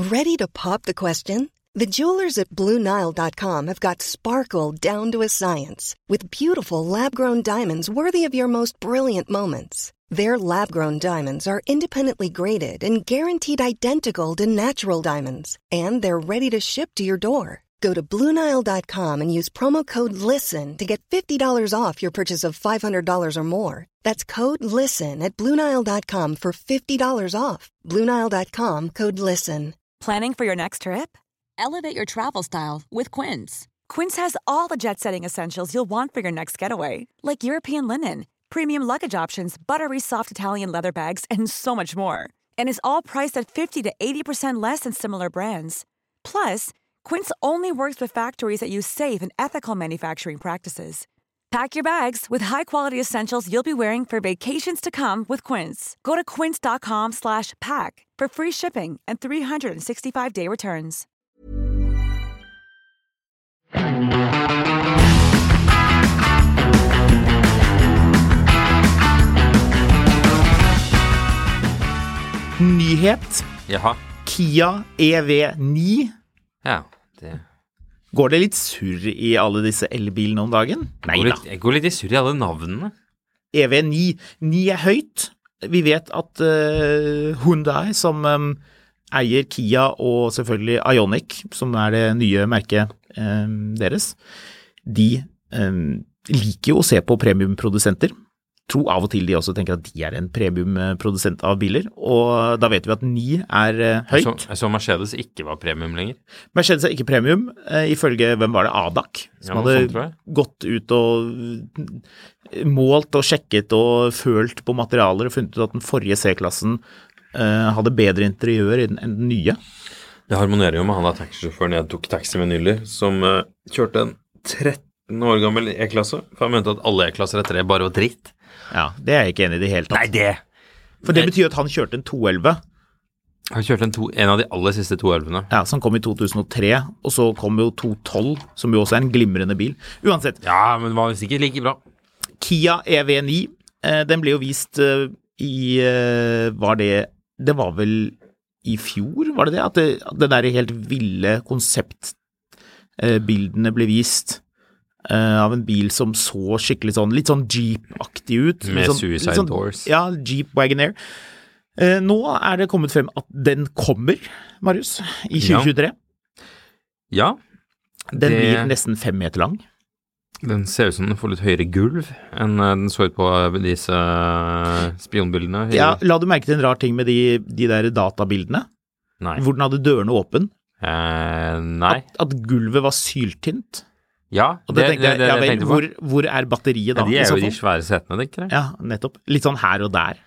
Ready to pop the question? The jewelers at BlueNile.com have got sparkle down to a science with beautiful lab-grown diamonds worthy of your most brilliant moments. Their lab-grown diamonds are independently graded and guaranteed identical to natural diamonds, and they're ready to ship to your door. Go to BlueNile.com and use promo code LISTEN to get $50 off your purchase of $500 or more. That's code LISTEN at BlueNile.com for $50 off. BlueNile.com, code LISTEN. Planning for your next trip? Elevate your travel style with Quince. Quince has all the jet-setting essentials you'll want for your next getaway, like European linen, premium luggage options, buttery soft Italian leather bags, and so much more. And is all priced at 50 to 80% less than similar brands. Plus, Quince only works with factories that use safe and ethical manufacturing practices. Pack your bags with high-quality essentials you'll be wearing for vacations to come with Quince. Go to quince.com/pack for free shipping and 365-day returns. Nyhet. Jaha. Kia EV9. Ja, det... Går det litt surr i alle disse elbilene om dagen? Neida. Jeg går litt i surr i alle navnene. EV9. 9 er høyt. Vi vet at Hyundai, som eier Kia og selvfølgelig Ioniq, som er det nye merket deres, de liker jo å se på premiumprodusenter. Tror av og til de også tenker at de er en premiumprodusent av biler, og da vet vi at 9 er høyt. Jeg så Mercedes ikke var premium lenger. Mercedes er ikke premium, ifølge, hvem var det, ADAC, som hadde gått ut og målt og sjekket og følt på materialer og funnet ut at den forrige C-klassen hadde bedre interiør enn den nye. Det harmonerer jo med han av taxisjåføren jeg tok taxi med nylig, som kjørte en 13 år gammel E-klasse, for han mente at alle E-klasser etter det bare var dritt. Ja, det er jeg ikke enig i det helt tatt. Nei, det! For det betyr at han kjørte en 211. Han kjørte en av de aller siste 211-ene. Ja, som kom i 2003, og så kom jo 212, som jo også er en glimrende bil. Uansett. Ja, men det var sikkert like bra. Kia EV9, den ble jo vist i, det var vel i fjor, var det det? At det der helt ville konseptbildene ble vist av en bil som så skikkelig sånn, litt sånn Jeep-aktig ut. Med sånn, Suicide Doors. Ja, Jeep Wagoneer. Nå er det kommet frem at den kommer, Marius, i 2023. Ja. Den blir nesten 5 meter lang. Den ser ut som den får litt høyere gulv enn den så ut på disse spionbildene. Ja, la du merke til en rar ting med de der databildene? Nei. Hvor den hadde dørene åpen? Nei. At gulvet var syltynt? Ja, og det tenkte jeg, ja vel, hvor er batteriet da? Ja, de er jo de svære setene, ikke det? Ja, nettopp. Litt sånn her og der.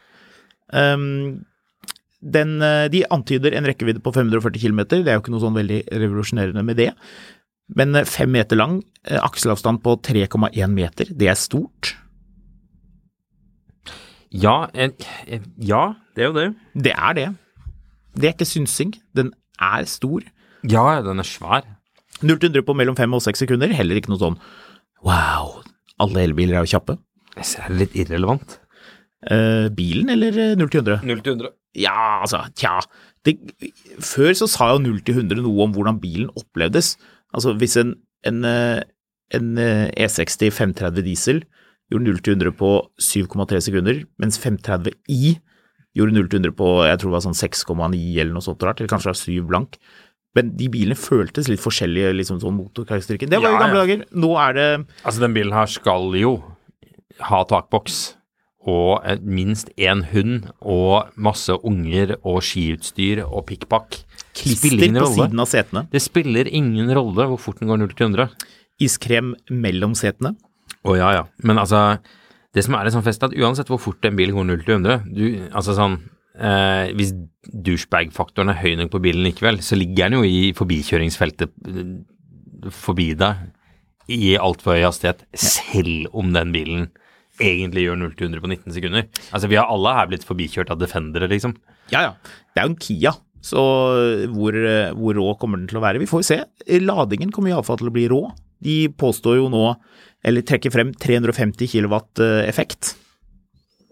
De antyder en rekkevidde på 540 kilometer, det er jo ikke noe sånn veldig revolusjonerende med det. Men 5 meter lang, akselavstand på 3,1 meter, det er stort. Ja, det er jo det. Det er det. Det er ikke synsing, den er stor. Ja, den er svær. 0-100 på mellom 5 og 6 sekunder, heller ikke noe sånn, wow, alle elbiler er jo kjappe. Jeg ser det litt irrelevant. Bilen eller 0-100? 0-100. Ja, altså, før så sa jo 0-100 noe om hvordan bilen opplevdes. Altså, hvis en E60 530 diesel gjorde 0-100 på 7,3 sekunder, mens 530i gjorde 0-100 på, jeg tror det var sånn 6,9 eller noe sånt rart, eller kanskje 7 blank. Men de bilene føltes litt forskjellige, liksom sånn motorkarakteristikken. Det var jo gamle dager. Nå er det... Altså, den bilen her skal jo ha takboks, og minst en hund, og masse unger, og skiutstyr, og pikkpakk. Klister på siden av setene. Det spiller ingen rolle hvor fort den går 0-100. Iskrem mellom setene. Ja. Men altså, det som er litt sånn fest, at uansett hvor fort en bil går 0-100, altså sånn, hvis douchebag-faktoren er høy nok på bilen likevel, så ligger den jo i forbikjøringsfeltet forbi deg i alt for høy hastighet, selv om den bilen egentlig gjør 0-100 på 19 sekunder. Altså, vi har alle her blitt forbikjørt av Defendere, liksom. Ja. Det er jo en Kia, så hvor rå kommer den til å være? Vi får jo se. Ladingen kommer i alle fall til å bli rå. De påstår jo nå, eller trekker frem 350 kilowatt effekt.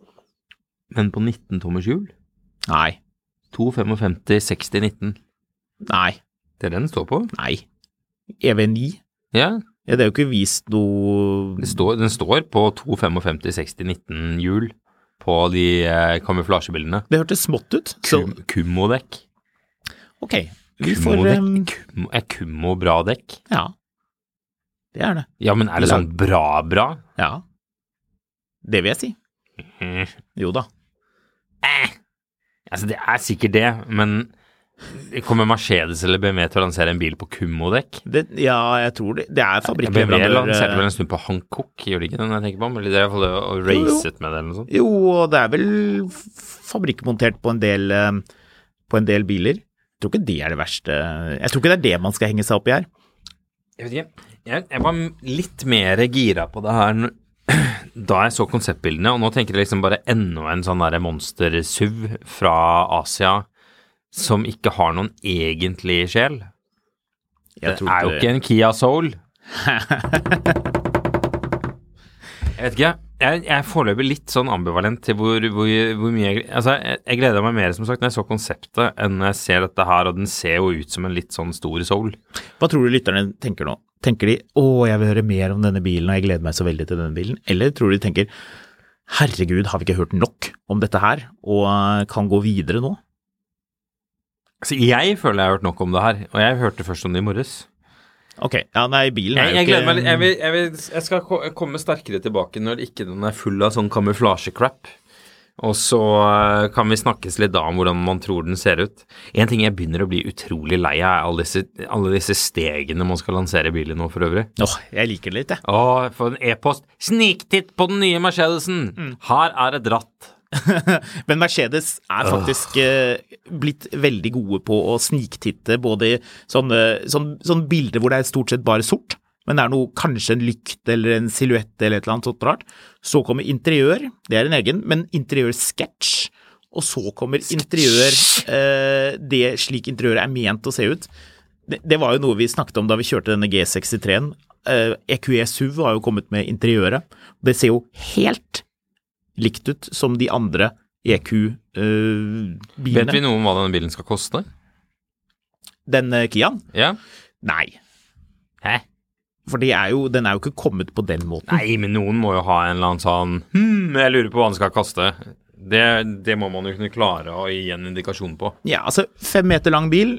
Men på 19 tommers hjul? Nei. 255, 60, 19. Nei. Det den står på? Nei. EV9? Ja. Ja, det er jo ikke vist noe... Den står på 255-60-19 hjul på de kamuflasjebildene. Det hørtes smått ut. Så... Kummo-dekk. Ok, vi får... Er Kummo bra dekk? Ja, det er det. Ja, men er det sånn bra? Ja, det vil jeg si. Jo da. Altså, det er sikkert det, men... Kommer Mercedes eller BMW til å lansere en bil på Kummo-dekk? Ja, jeg tror det. Det er fabrikkleverandør. BMW lanserte vel en stund på Hankook, gjør det ikke den jeg tenker på? Eller det er i hvert fall å racet med det eller noe sånt? Jo, og det er vel fabrikkmontert på en del biler. Jeg tror ikke det er det verste. Jeg tror ikke det er det man skal henge seg opp i her. Jeg vet ikke. Jeg var litt mer gira på det her da jeg så konseptbildene, og nå tenker jeg liksom bare enda en sånn der monster-SUV fra Asia som ikke har noen egentlig sjel. Det er jo ikke en Kia Soul. Jeg vet ikke, jeg er foreløpig litt sånn ambivalent til hvor mye jeg gleder meg mer som sagt når jeg så konseptet enn når jeg ser dette her, og den ser jo ut som en litt sånn stor Soul. Hva tror du lytterne tenker nå? Tenker de, jeg vil høre mer om denne bilen, og jeg gleder meg så veldig til denne bilen? Eller tror de tenker, herregud, har vi ikke hørt nok om dette her, og kan gå videre nå? Altså, jeg føler jeg har hørt nok om det her, og jeg hørte først om det i morges. Ok, ja, nei, bilen er jo ikke... Jeg gleder meg, jeg skal komme sterkere tilbake når ikke den er full av sånn kamuflasje-crap, og så kan vi snakkes litt da om hvordan man tror den ser ut. En ting jeg begynner å bli utrolig lei av alle disse stegene man skal lansere bilen nå for øvrig. Jeg liker det litt, jeg. For en e-post. Sniktitt på den nye Mercedesen! Her er et ratt. Men Mercedes er faktisk blitt veldig gode på å sniktitte både i sånne bilder hvor det er stort sett bare sort, men det er kanskje en lykt eller en silhuett eller et eller annet sånt rart. Så kommer interiør, det er en egen, men interiør-sketch, og så kommer interiør, det slik interiøret er ment å se ut. Det var jo noe vi snakket om da vi kjørte denne G63-en. EQE SUV har jo kommet med interiøret. Det ser jo helt likt ut som de andre EQ-bilene. Vet vi noe om hva denne bilen skal koste? Den Kiaen? Ja. Nei. Hæ? For den er jo ikke kommet på den måten. Nei, men noen må jo ha en eller annen sånn jeg lurer på hva den skal koste. Det må man jo kunne klare å gi en indikasjon på. Ja, altså 5 meter lang bil,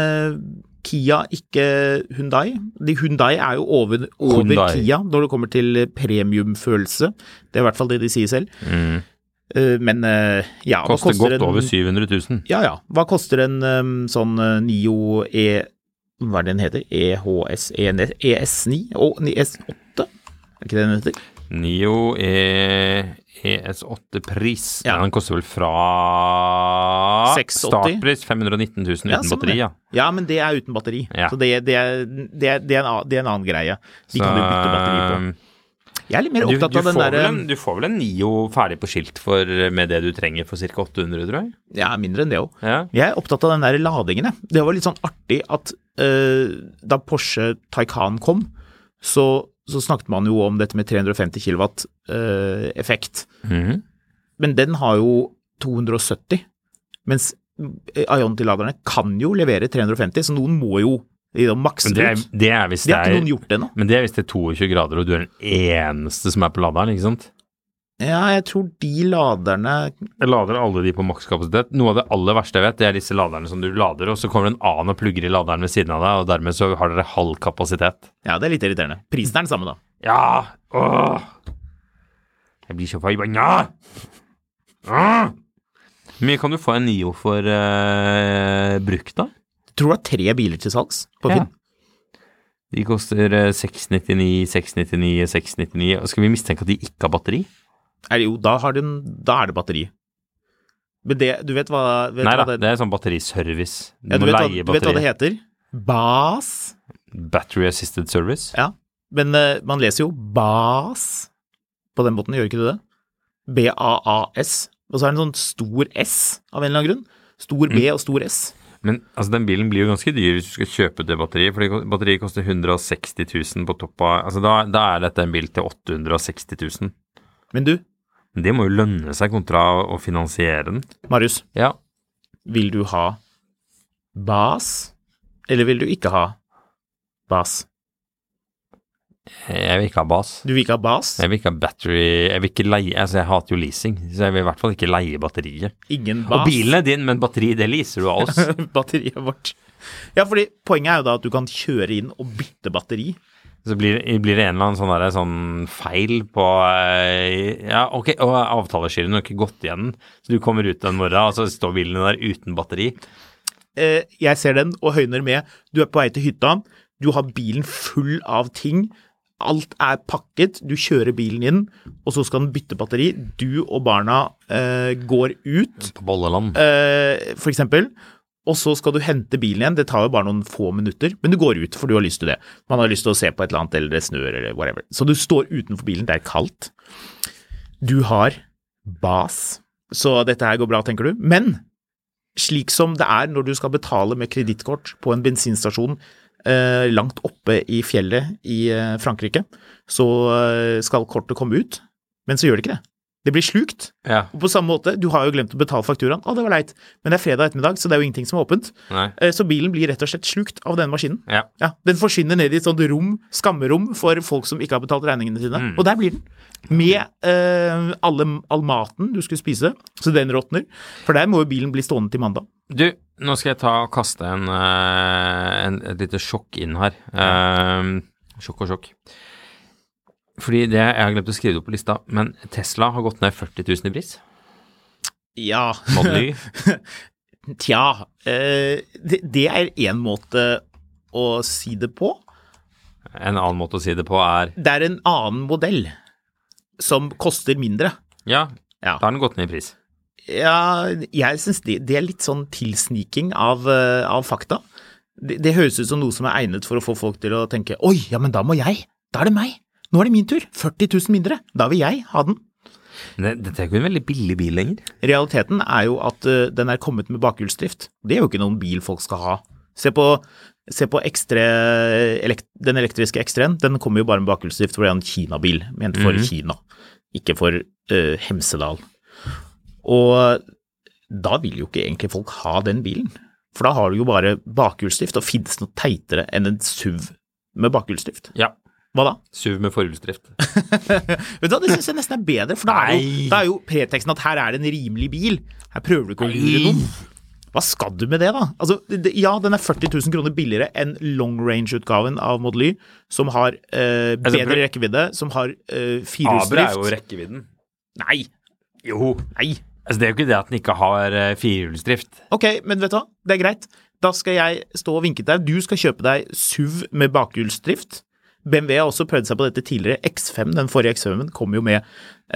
Kia, ikke Hyundai. Hyundai er jo over Kia når det kommer til premiumfølelse. Det er i hvert fall det de sier selv. Men ja, hva koster godt over 700 000. Ja. Hva koster en sånn Nio hva er det den heter? EHS, ES9 og ES8? Er ikke det den heter? Nio ES8 pris. Ja. Den koster vel fra 680. Startpris 519 000 uten batteri, ja. Ja, men det er uten batteri. Ja. Så det er en annen greie. De kan du bytte batteri på. Jeg er litt mer opptatt av den der... Du får vel en Nio ferdig på skilt med det du trenger for ca. 800, tror jeg? Ja, mindre enn det også. Ja. Jeg er opptatt av den der ladingen. Det var litt sånn artig at da Porsche Taycan kom, så snakket man jo om dette med 350 kilowatt effekt. Men den har jo 270, mens Ionity-laderne kan jo levere 350, så noen må jo makse ut. Det er hvis det har ikke noen gjort det nå. Men det er hvis det er 22 grader, og du er den eneste som er på laderen, ikke sant? Ja, jeg tror de laderne... Jeg lader alle de på makskapasitet. Noe av det aller verste jeg vet, det er disse laderne som du lader, og så kommer en annen og plugger i laderen ved siden av deg, og dermed så har dere halv kapasitet. Ja, det er litt irriterende. Prisen er den samme da. Ja, Jeg blir så forbanna! Hvor mye kan du få en Nio for brukt da? Jeg tror det er 3 biler til salgs på Finn. De koster 699, 699, 699, og skal vi mistenke at de ikke har batteri? Jo, da er det batteri. Men det, du vet hva... Det er sånn batteriservice. Du vet hva det heter? BAS. Battery Assisted Service. Ja, men man leser jo BAS på den måten, gjør ikke du det? B-A-A-S. Og så er det en sånn stor S av en eller annen grunn. Stor B og stor S. Men altså, den bilen blir jo ganske dyr hvis du skal kjøpe det batteriet, fordi batteriet koster 160 000 på topp av, altså da er dette en bil til 860 000. Men du? Det må jo lønne seg kontra å finansiere den. Marius? Ja? Vil du ha BAS Eller vil du ikke ha bas? Jeg vil ikke ha bas. Du vil ikke ha bas? Jeg vil ikke ha battery, jeg vil ikke leie, altså jeg hater jo leasing, så jeg vil i hvert fall ikke leie batteriet. Ingen bas? Og bilen din, men batteri, det leaser du av oss. Batteriet vårt. Ja, fordi poenget er jo da at du kan kjøre inn og bytte batteri. Så blir det en eller annen sånn feil på, ja, ok, og avtaleskiren har ikke gått igjen, så du kommer ut en morgen, og så står bilen der uten batteri. Jeg ser den og høyner med. Du er på vei til hytta, du har bilen full av ting, alt er pakket, du kjører bilen inn, og så skal den bytte batteri. Du og barna går ut, På Bolleland. for eksempel, og så skal du hente bilen igjen. Det tar jo bare noen få minutter, men du går ut, for du har lyst til det. Man har lyst til å se på et eller annet, eller det snør, eller whatever. Så du står utenfor bilen, det er kaldt. Du har bas, så dette her går bra, tenker du. Men slik som det er når du skal betale med kredittkort på en bensinstasjon langt oppe i fjellet i Frankrike, så skal kortet komme ut, men så gjør det ikke det. Det blir slukt, og på samme måte, du har jo glemt å betale fakturaen, det var leit, men det er fredag ettermiddag, så det er jo ingenting som er åpent. Nei. Så bilen blir rett og slett slukt av den maskinen. Ja. Ja, den forsvinner ned i et sånt rom, skammerom for folk som ikke har betalt regningene sine, og der blir den. Med all maten du skulle spise, så den råtner, for der må jo bilen bli stående til mandag. Du, nå skal jeg ta og kaste et lite sjokk inn her. Sjokk og sjokk. Fordi jeg har glemt å skrive det opp på lista, men Tesla har gått ned 40 000 i pris. Ja. Model Y. Tja, det er en måte å si det på. En annen måte å si det på er... Det er en annen modell som koster mindre. Ja, da har den gått ned i pris. Ja, jeg synes det er litt sånn tilsniking av fakta. Det høres ut som noe som er egnet for å få folk til å tenke, oi, ja, men da må jeg, da er det meg. Nå er det min tur, 40 000 mindre, da vil jeg ha den. Dette er ikke en veldig billig bil lenger. Realiteten er jo at den er kommet med bakhjulsdrift. Det er jo ikke noen bil folk skal ha. Se på den elektriske X3-en, den kommer jo bare med bakhjulsdrift for det er en Kina-bil, ment for Kina, ikke for Hemsedal. Og da vil jo ikke egentlig folk ha den bilen, for da har du jo bare bakhjulsdrift, og finnes noe teitere enn en SUV med bakhjulsdrift. Ja. Hva da? SUV med forhjulsdrift. Vet du hva, det synes jeg nesten er bedre, for da er jo preteksten at her er det en rimelig bil. Her prøver du ikke å lure noen. Hva skal du med det da? Altså, ja, den er 40 000 kroner billigere enn long range-utgaven av Model Y, som har bedre rekkevidde, som har firehjulsdrift. Aber er jo rekkevidden. Nei. Jo. Nei. Altså, det er jo ikke det at den ikke har firehjulsdrift. Ok, men vet du hva? Det er greit. Da skal jeg stå og vinke til deg. Du skal kjøpe deg SUV med bakhjulsdrift. BMW har også prøvd seg på dette tidligere. X5, den forrige X5-en, kom jo med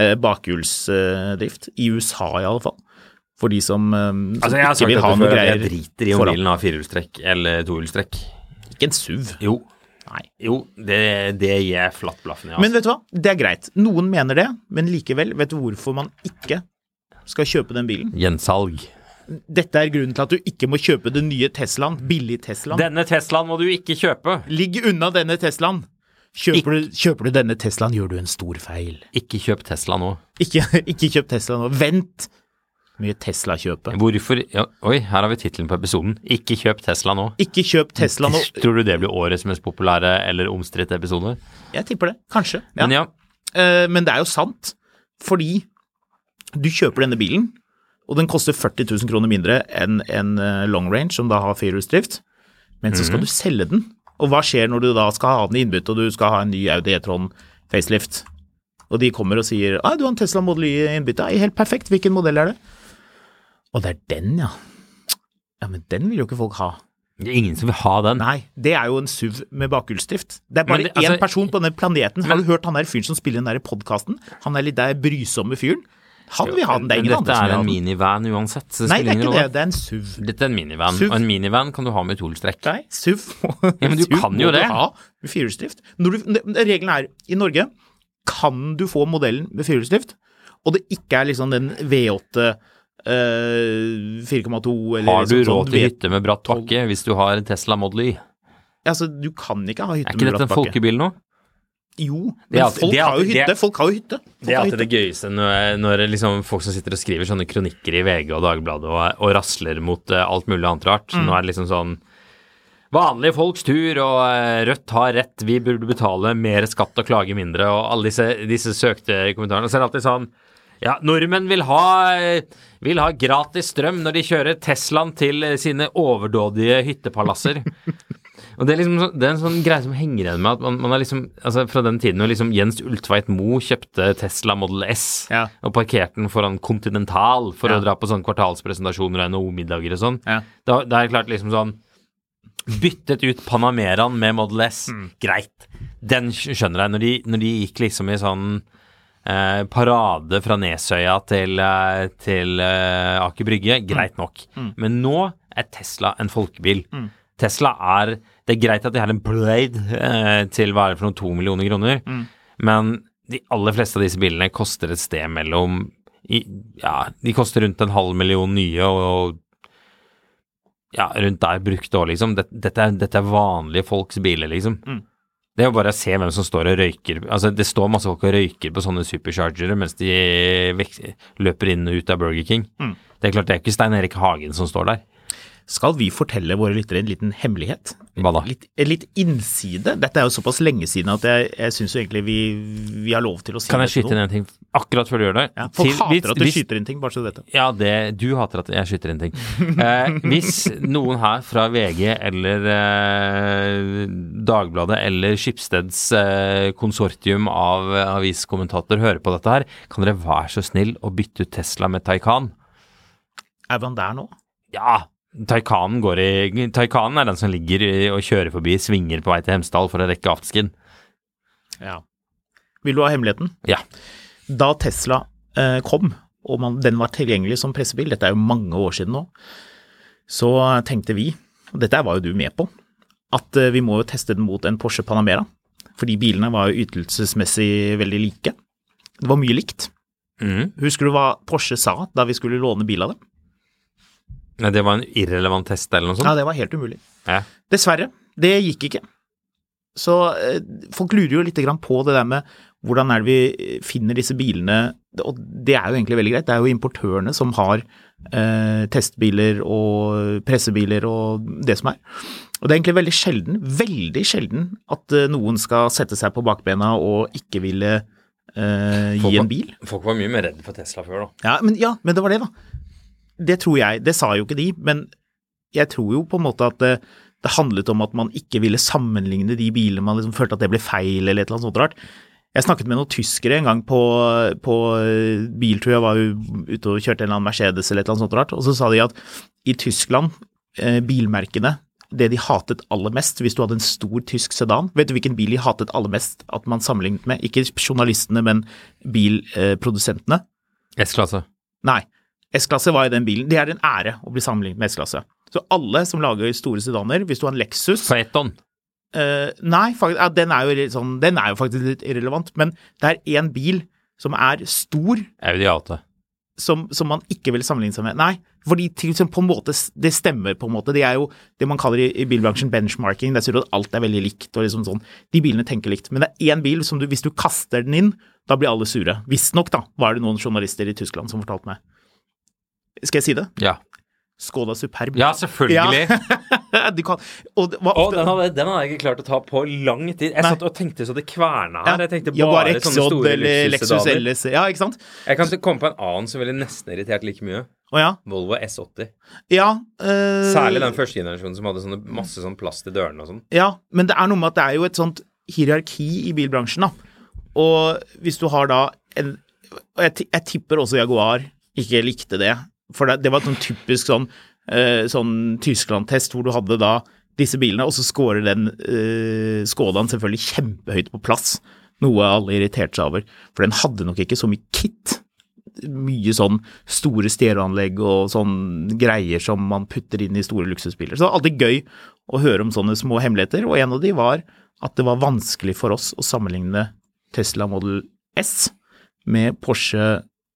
bakhjulsdrift. I USA i alle fall. For de som ikke vil ha noe greier. Jeg driter i om bilen har firehjulstrekk eller tohjulstrekk. Ikke en SUV. Jo. Nei. Jo, det gir jeg flatt blaffen i. Men vet du hva? Det er greit. Noen mener det, men likevel, vet du hvorfor man ikke skal kjøpe den bilen? Gjensalg. Dette er grunnen til at du ikke må kjøpe den nye Teslaen, billig Teslaen. Denne Teslaen må du ikke kjøpe. Ligg unna denne Teslaen. Kjøper du denne Teslaen, gjør du en stor feil. Ikke kjøp Tesla nå. Ikke kjøp Tesla nå. Vent med Tesla-kjøpet. Hvorfor? Ja, oi, her har vi titlen på episoden. Ikke kjøp Tesla nå. Ikke kjøp Tesla nå. Tror du det blir årets mest populære eller omstridt episode? Jeg tipper det. Kanskje. Ja. Men ja. Men det er jo sant, fordi du kjøper denne bilen, og den koster 40 000 kroner mindre enn en long range, som da har firehjulsdrift, men så skal du selge den. Og hva skjer når du da skal ha den i innbytte, og du skal ha en ny Audi e-tron facelift? Og de kommer og sier, du har en Tesla Model Y i innbytte. Helt perfekt, hvilken modell er det? Og det er den, ja. Ja, men den vil jo ikke folk ha. Det er ingen som vil ha den. Nei, det er jo en SUV med bakhjulsdrift. Det er bare en person på denne planeten. Har du hørt han der fyren som spiller den der podcasten? Han er litt der brysomme fyren. Han vil ha den, det er ingen andre som vil ha den. Dette er en minivan uansett. Nei, det er ikke det, det er en SUV. Dette er en minivan, og en minivan kan du ha med tohjulstrekk. Nei, SUV. Ja, men du kan jo det. Ha med firehjulsdrift. Regelen er, i Norge kan du få modellen med firehjulsdrift, og det ikke er liksom den V8 4,2 eller har du råd til hytte med bratt bakke hvis du har en Tesla Model Y? Altså, du kan ikke ha hytte med bratt bakke. Er ikke dette en folkebil nå? Jo, men folk har jo hytte. Det er alltid det gøyeste når liksom folk som sitter og skriver sånne kronikker i VG og Dagbladet og rasler mot alt mulig annet rart. Nå er det liksom sånn vanlige folks tur, og Rødt har rett, vi burde betale mer skatt og klage mindre, og alle disse søkte kommentarene. Så det alltid sånn, ja, nordmenn vil ha gratis strøm når de kjører Teslaen til sine overdådige hyttepalasser. Og det er en sånn greie som henger igjen med at man har liksom, altså fra den tiden hvor liksom Jens Ultveit Moe kjøpte Tesla Model S og parkerte den foran Continental for å dra på sånne kvartalspresentasjoner og NHO-middager og sånn. Da er det klart liksom sånn, byttet ut Panameraen med Model S, greit. Den skjønner jeg, når de gikk liksom i sånn parade fra Nesøya til Aker Brygge, greit nok. Men nå er Tesla en folkebil. Tesla det er greit at de har en Blade til hva for noen 2 millioner kroner, men de aller fleste av disse bilene koster et sted mellom, de koster rundt 500,000 nye, og rundt der brukte også, liksom. Dette er vanlige folks biler, liksom. Det er jo bare å se hvem som står og røyker, altså det står masse folk og røyker på sånne superchargere mens de løper inn og ut av Burger King. Det er klart, det er ikke Stein Erik Hagen som står der. Skal vi fortelle våre lyttere en liten hemmelighet? Hva da? Litt innside. Dette er jo såpass lenge siden at jeg synes jo egentlig vi har lov til å si det. Kan jeg skyte inn en ting? Akkurat før du gjør det. Ja, folk hater at du skyter inn ting, bare så du vet det. Ja, du hater at jeg skyter inn ting. Hvis noen her fra VG eller Dagbladet eller Schibsteds konsortium av aviskommentator hører på dette her, kan dere være så snill å bytte ut Tesla med Taycan? Er man der nå? Ja, Taycanen er den som ligger og kjører forbi svinger på vei til Hemsedal for å rekke aftskin. Ja. Vil du ha hemmeligheten? Ja. Da Tesla kom, og den var tilgjengelig som pressebil, dette er jo mange år siden nå, så tenkte vi, og dette var jo du med på, at vi må jo teste den mot en Porsche Panamera, fordi bilene var jo ytelsesmessig veldig like. Det var mye likt. Husker du hva Porsche sa da vi skulle låne bil av dem? Nei, det var en irrelevant test eller noe sånt? Ja, det var helt umulig. Ja. Dessverre, det gikk ikke. Så folk lurer jo litt grann på det der med hvordan er det vi finner disse bilene, og det er jo egentlig veldig greit. Det er jo importørene som har testbiler og pressebiler og det som er. Og det er egentlig veldig sjelden at noen skal sette seg på bakbena og ikke ville gi en bil. Folk var mye mer redde for Tesla før da. Ja, men det var det da. Det tror jeg, det sa jo ikke de, men jeg tror jo på en måte at det handlet om at man ikke ville sammenligne de bilene, man liksom følte at det ble feil eller et eller annet sånt rart. Jeg snakket med noen tyskere en gang på biltur, jeg var jo ute og kjørte en eller annen Mercedes eller et eller annet sånt rart, og så sa de at i Tyskland, bilmerkene, det de hatet aller mest, hvis du hadde en stor tysk sedan, vet du hvilken bil de hatet aller mest at man sammenlignet med? Ikke journalistene, men bilprodusentene. S-klasse. Nei. S-klasse var i den bilen. Det er en ære å bli sammenlignet med S-klasse. Så alle som lager store sedaner, hvis du har en Lexus... Phaeton? Nei, faktisk, den er jo faktisk litt irrelevant, men det er en bil som er stor... Audi A8. Som man ikke vil sammenligne seg med. Nei, fordi på en måte, det stemmer på en måte. Det er jo det man kaller i bilbransjen benchmarking. Det sier at alt er veldig likt og liksom sånn. De bilene tenker likt. Men det er en bil som hvis du kaster den inn, da blir alle sure. Visstnok da, var det noen journalister i Tyskland som fortalte meg. Skal jeg si det? Ja. Skoda Superb. Ja, selvfølgelig. Ja. Den hadde jeg ikke klart å ta på lang tid. Jeg satt og tenkte så det kverna her. Jeg tenkte bare sånne store luksussedaner. Ja, ikke sant? Jeg kan komme på en annen som ville nesten irritert like mye. Volvo S80. Ja. Særlig den første generasjonen som hadde masse sånn plass til dørene og sånn. Ja, men det er noe med at det er jo et sånt hierarki i bilbransjen da. Og hvis du har da jeg tipper også Jaguar ikke likte det. For det var et sånn typisk sånn Tyskland-test hvor du hadde da disse bilene, og så skårer den Skodaen selvfølgelig kjempehøyt på plass, noe alle irriterte seg over, for den hadde nok ikke så mye kit, mye sånn store stereoanlegg og sånn greier som man putter inn i store luksusbiler. Så det var alltid gøy å høre om sånne små hemmeligheter, og en av de var at det var vanskelig for oss å sammenligne Tesla Model S med Porsche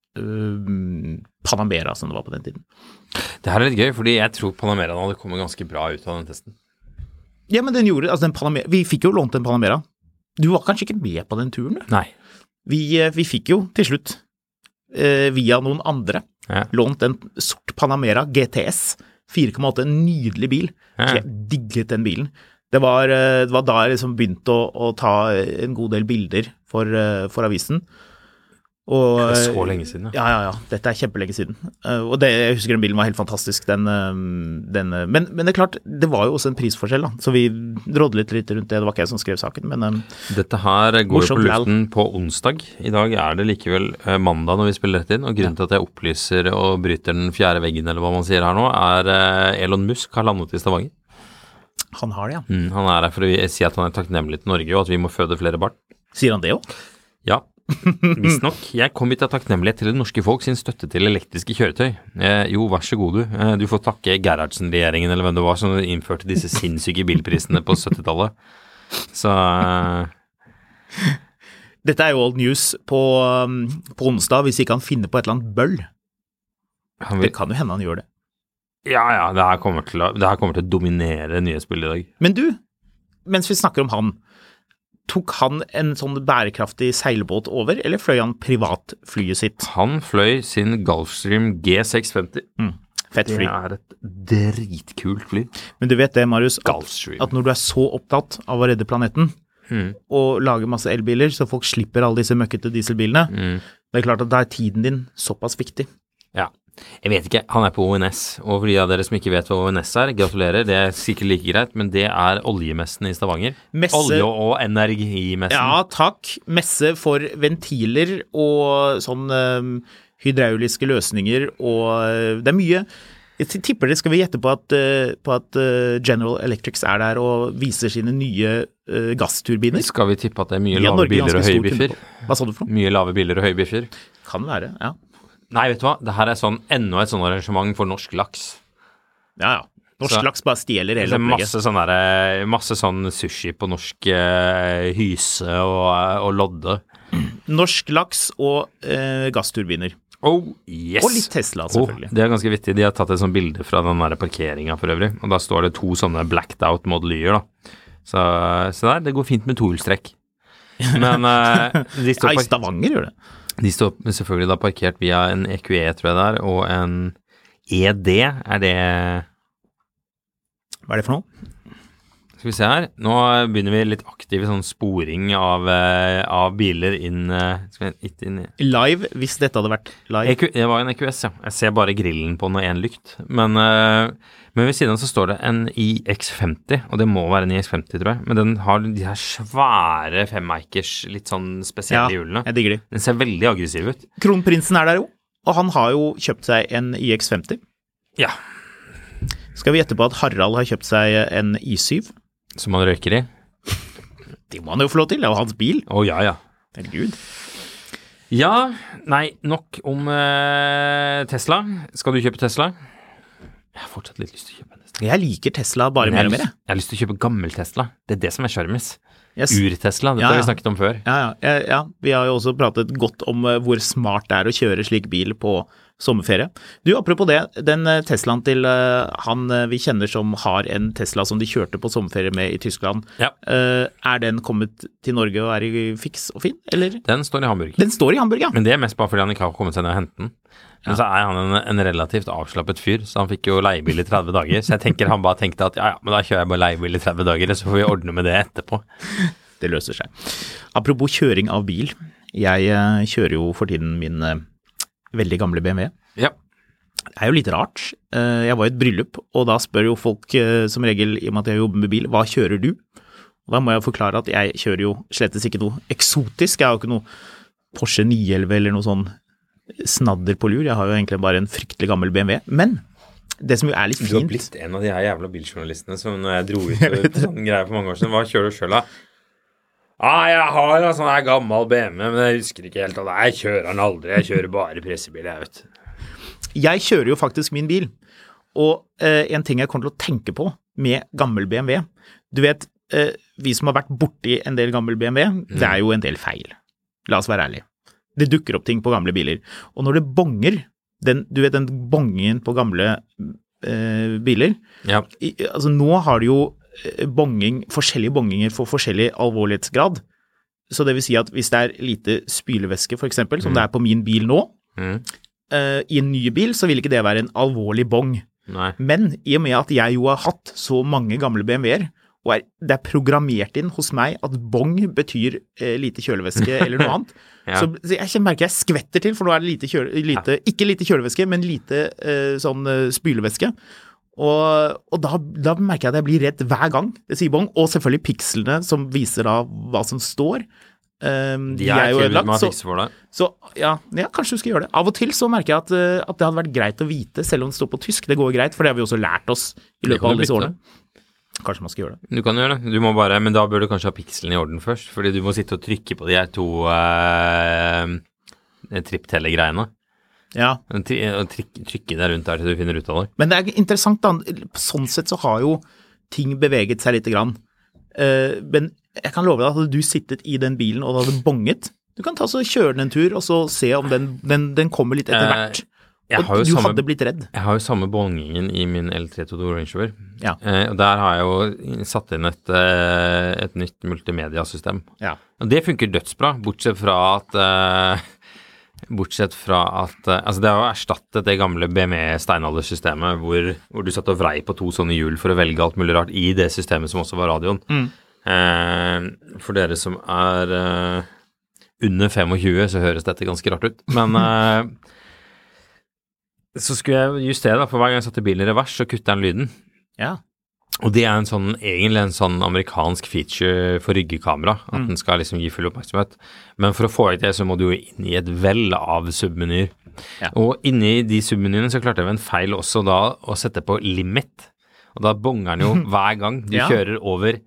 Panamera som det var på den tiden. Det her er litt gøy, fordi jeg tror Panamera hadde kommet ganske bra ut av den testen. Ja, men den gjorde, altså den Panamera, vi fikk jo lånt en Panamera. Du var kanskje ikke med på den turen? Nei. Vi fikk jo til slutt, via noen andre, lånt en sort Panamera GTS 4,8, en nydelig bil. Så jeg digget den bilen. Det var da jeg liksom begynte å ta en god del bilder for avisen. Og, det er så lenge siden, ja. Dette er kjempelenge siden. Og jeg husker den bilen var helt fantastisk. Men det er klart, det var jo også en prisforskjell, da. Så vi rådlet litt rundt det. Det var ikke jeg som skrev saken, men dette her går på luften på onsdag. I dag er det likevel mandag når vi spiller rett inn, og grunnen til at jeg opplyser og bryter den fjerde veggen, eller hva man sier her nå, er Elon Musk har landet i Stavanger. Han har det, ja. Han er her for å si at han er takknemlig til Norge, og at vi må føde flere barn. Sier han det også? Ja. Visst nok. Jeg kom hit av takknemlighet til det norske folk sin støtte til elektriske kjøretøy. Jo, vær så god du. Du får takke Gerhardsen-regjeringen eller hvem det var som innførte disse sinnssyke bilprisene på 70-tallet. Så Dette er jo old news på onsdag, hvis ikke han finner på et eller annet bøll. Det kan jo hende han gjør det. Ja, det her kommer til å dominere nyhetsbildet i dag. Men du, mens vi snakker om han, tok han en sånn bærekraftig seilbåt over, eller fløy han privatflyet sitt? Han fløy sin Gulfstream G650. Fett fly. Det er et dritkult fly. Men du vet det, Marius, at når du er så opptatt av å redde planeten, og lage masse elbiler, så folk slipper alle disse møkkete dieselbilene, det er klart at da er tiden din såpass viktig. Ja. Jeg vet ikke, han er på ONS, og for de av dere som ikke vet hva ONS er, gratulerer, det er sikkert like greit, men det er oljemessen i Stavanger. Olje- og energimessen. Ja, takk. Messe for ventiler og sånn hydrauliske løsninger, og det er mye. Jeg tipper det skal vi gjette på at General Electric er der og viser sine nye gassturbiner. Skal vi tippe at det er mye lave biler og høye biffer? Hva sa du for noe? Mye lave biler og høye biffer. Kan være, ja. Nei, vet du hva? Det her er enda et sånn arrangement for norsk laks. Ja. Norsk laks bare stjeler hele opplegget. Masse sånn sushi på norsk hyse og lodde. Norsk laks og gassturbiner. Oh, yes! Og litt Tesla, selvfølgelig. Det er ganske vittig. De har tatt et sånt bilde fra den der parkeringen for øvrig, og da står det 2 sånne blacked out Model-er, da. Så der, det går fint med 2-hjulstrekk. Men de står I Stavanger gjør det. De står selvfølgelig da parkert via en EQE, tror jeg der, og en ED, er det... Hva er det for noe? Skal vi se her, nå begynner vi litt aktiv i sånn sporing av biler inn live, hvis dette hadde vært live. Det var en EQS, ja. Jeg ser bare grillen på en lykt. Men ved siden så står det en iX50, og det må være en iX50, tror jeg. Men den har de her svære 5-eikers, litt sånn spesielle hjulene. Ja, jeg digger de. Den ser veldig aggressiv ut. Kronprinsen er der jo, og han har jo kjøpt seg en iX50. Ja. Skal vi gjette på at Harald har kjøpt seg en i7? Som han røyker i? Det må han jo få lov til, det er jo hans bil. Ja. Herregud. Ja, nei, nok om Tesla. Skal du kjøpe Tesla? Jeg har fortsatt litt lyst til å kjøpe en Tesla. Jeg liker Tesla bare mer og mer. Jeg har lyst til å kjøpe gammel Tesla. Det er det som er charmis. Yes. Ur-Tesla, dette har vi snakket om før. Ja, vi har jo også pratet godt om hvor smart det er å kjøre slik bil på sommerferie. Du, apropos det, den Teslaen til han vi kjenner som har en Tesla som de kjørte på sommerferie med i Tyskland, er den kommet til Norge og er i fiks og fin, eller? Den står i Hamburg. Den står i Hamburg, ja. Men det er mest bare fordi han ikke har kommet seg ned og hentet den. Men så er han en relativt avslappet fyr, så han fikk jo leiebil i 30 dager, så jeg tenker han bare tenkte at men da kjører jeg bare leiebil i 30 dager, så får vi ordne med det etterpå. Det løser seg. Apropos kjøring av bil, jeg kjører jo for tiden min veldig gamle BMW. Ja. Det er jo litt rart. Jeg var i et bryllup, og da spør jo folk som regel, i og med at jeg jobber med bil, hva kjører du? Og da må jeg forklare at jeg kjører jo slettes ikke noe eksotisk. Jeg har jo ikke noe Porsche 911 eller noe sånn snadder på lur. Jeg har jo egentlig bare en fryktelig gammel BMW. Men det som jo er litt fint... Du har blitt en av de her jævla biljournalistene som når jeg dro ut på sånne greier for mange år siden. Hva kjører du selv da? Jeg har en sånn her gammel BMW, men jeg husker ikke helt av det. Jeg kjører den aldri, jeg kjører bare pressebil, jeg vet. Jeg kjører jo faktisk min bil, og en ting jeg kommer til å tenke på med gammel BMW, du vet, vi som har vært borti en del gammel BMW, det er jo en del feil. La oss være ærlige. Det dukker opp ting på gamle biler, og når det bonger, du vet den bongingen på gamle biler, altså nå har du jo forskjellige bonginger for forskjellig alvorlighetsgrad. Så det vil si at hvis det er lite spylevæske for eksempel, som det er på min bil nå, i en ny bil, så vil ikke det være en alvorlig bong. Nei. Men i og med at jeg jo har hatt så mange gamle BMW-er, og det programmert inn hos meg at bong betyr lite kjølevæske eller noe annet, så jeg merker jeg skvetter til, for nå det ikke lite kjølevæske, men lite sånn spylevæske. Og da merker jeg at jeg blir redd hver gang det sier bong, og selvfølgelig pikslene som viser da hva som står. De jo ødelagt, så kanskje du skal gjøre det. Av og til så merker jeg at det hadde vært greit å vite, selv om det står på tysk. Det går greit, for det har vi også lært oss i løpet av alle disse årene. Kanskje man skal gjøre det. Du kan gjøre det. Men da bør du kanskje ha pikselen i orden først, fordi du må sitte og trykke på de her to tripptelle-greiene. Ja. Trykke deg rundt der til du finner ut av det. Men det interessant da, sånn sett så har jo ting beveget seg litt grann. Men jeg kan love deg at hadde du sittet i den bilen og hadde bonget, du kan ta så kjøre den en tur og så se om den kommer litt etter hvert. Og du hadde blitt redd. Jeg har jo samme bongingen i min L322 Range Rover. Ja. Og der har jeg jo satt inn et nytt multimediasystem. Ja. Og det funker dødsbra, bortsett fra at altså det har jo erstattet det gamle BMW-steinaldersystemet hvor du satt og vrei på to sånne hjul for å velge alt mulig rart i det systemet som også var radioen. For dere som under 25 så høres dette ganske rart ut, men så skulle jeg justere da, for hver gang jeg satte bilen i revers så kuttet den lyden. Ja. Og det egentlig en sånn amerikansk feature for ryggekamera, at den skal liksom gi full oppmerksomhet. Men for å få ut det, så må du jo inn i et vell av submenyer. Ja. Og inni de submenyene så klarte jeg ved en feil også da å sette på limit. Og da bonger den jo hver gang du kjører over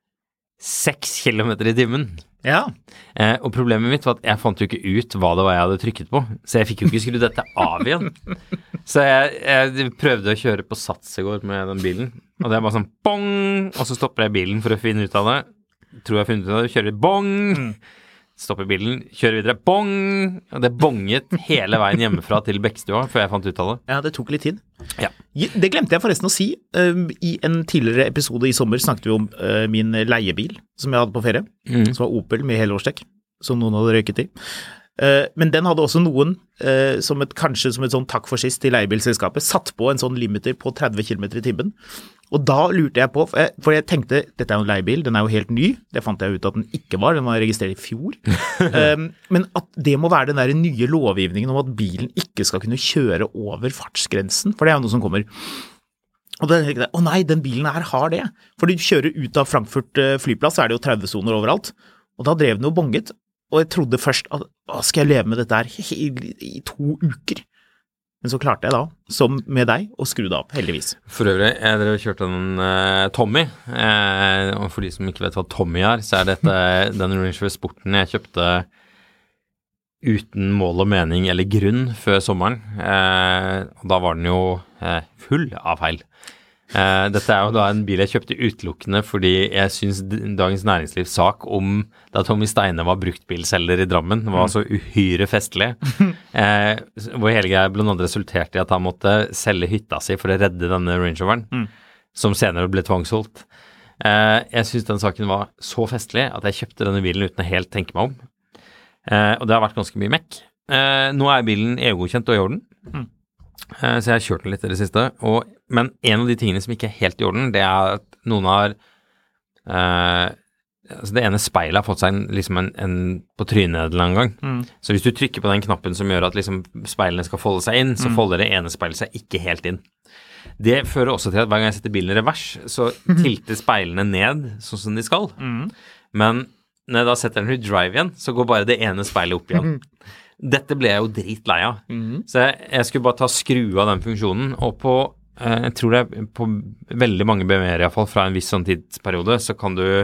6 kilometer i timen. Ja. Og problemet mitt var at jeg fant jo ikke ut hva det var jeg hadde trykket på, så jeg fikk jo ikke skrudd dette av igjen. Så jeg prøvde å kjøre på sats i går med den bilen, og det bare sånn bong, og så stopper jeg bilen for å finne ut av det. Tror jeg har funnet ut av det, kjører bong, stopper bilen, kjører videre, bong, og det bonget hele veien hjemmefra til Bekkstua før jeg fant ut av det. Ja, det tok litt tid. Ja. Det glemte jeg forresten å si. I en tidligere episode i sommer snakket vi om min leiebil som jeg hadde på ferie, som var Opel med helårsdekk, som noen hadde røyket i. Men den hadde også noen, kanskje som et sånn takk for sist til leiebilselskapet, satt på en sånn limiter på 30 km i timen. Og da lurte jeg på, for jeg tenkte, dette er jo en leiebil, den er jo helt ny, det fant jeg ut at den ikke var, den var registrert i fjor. Men at det må være den der nye lovgivningen om at bilen ikke skal kunne kjøre over fartsgrensen, for det er jo noe som kommer. Og da tenkte jeg, nei, den bilen her har det. For du kjører ut av Frankfurt flyplass, så er det jo 30-soner overalt, og da drev den jo bonget. Og jeg trodde først at skal jeg leve med dette her i 2 uker? Men så klarte jeg da, som med deg, å skru det av, heldigvis. For øvrig, jeg drev og kjørte en Tommy, og for de som ikke vet hva Tommy er, så er dette den Range Rover Sporten jeg kjøpte uten mål og mening eller grunn før sommeren, og da var den jo full av feil. Dette er jo da en bil jeg kjøpte utelukkende fordi jeg synes Dagens Næringslivs sak om da Tommy Steine var bruktbilselger i Drammen var så uhyre festlig, hvor hele greia blant annet resulterte i at han måtte selge hytta si for å redde denne Range Roveren, som senere ble tvangsholdt. Jeg synes den saken var så festlig at jeg kjøpte denne bilen uten å helt tenke meg om, og det har vært ganske mye mekk. Nå er bilen EU-godkjent og i orden, så jeg har kjørt den litt i det siste, men en av de tingene som ikke er helt i orden, det er at noen har altså det ene speilet har fått seg liksom en på trynet en eller annen gang, så hvis du trykker på den knappen som gjør at liksom speilene skal folde seg inn, så folder det ene speilet seg ikke helt inn. Det fører også til at hver gang jeg setter bilen i revers, så tilter speilene ned sånn som de skal, men når jeg da setter den i drive igjen, så går bare det ene speilet opp igjen. Dette ble jeg jo dritlei av. Så jeg skulle bare skru av den funksjonen, og på, jeg tror det er på veldig mange BMW-er i hvert fall, fra en viss sånn tidsperiode, så kan du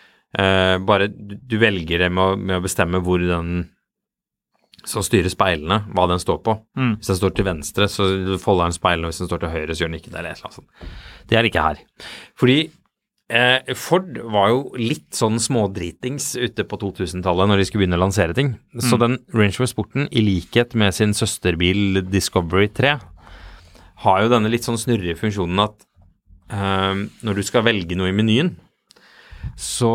du velger det med å bestemme hvor den som styrer speilene, hva den står på. Hvis den står til venstre, så folder den speilene, og hvis den står til høyre, så gjør den ikke det, eller et eller annet sånt. Det er ikke her. Fordi Ford var jo litt sånn smådritings ute på 2000-tallet når de skulle begynne å lansere ting. Så den Range Rover Sporten, i likhet med sin søsterbil Discovery 3, har jo denne litt sånn snurrige funksjonen at når du skal velge noe i menyen, så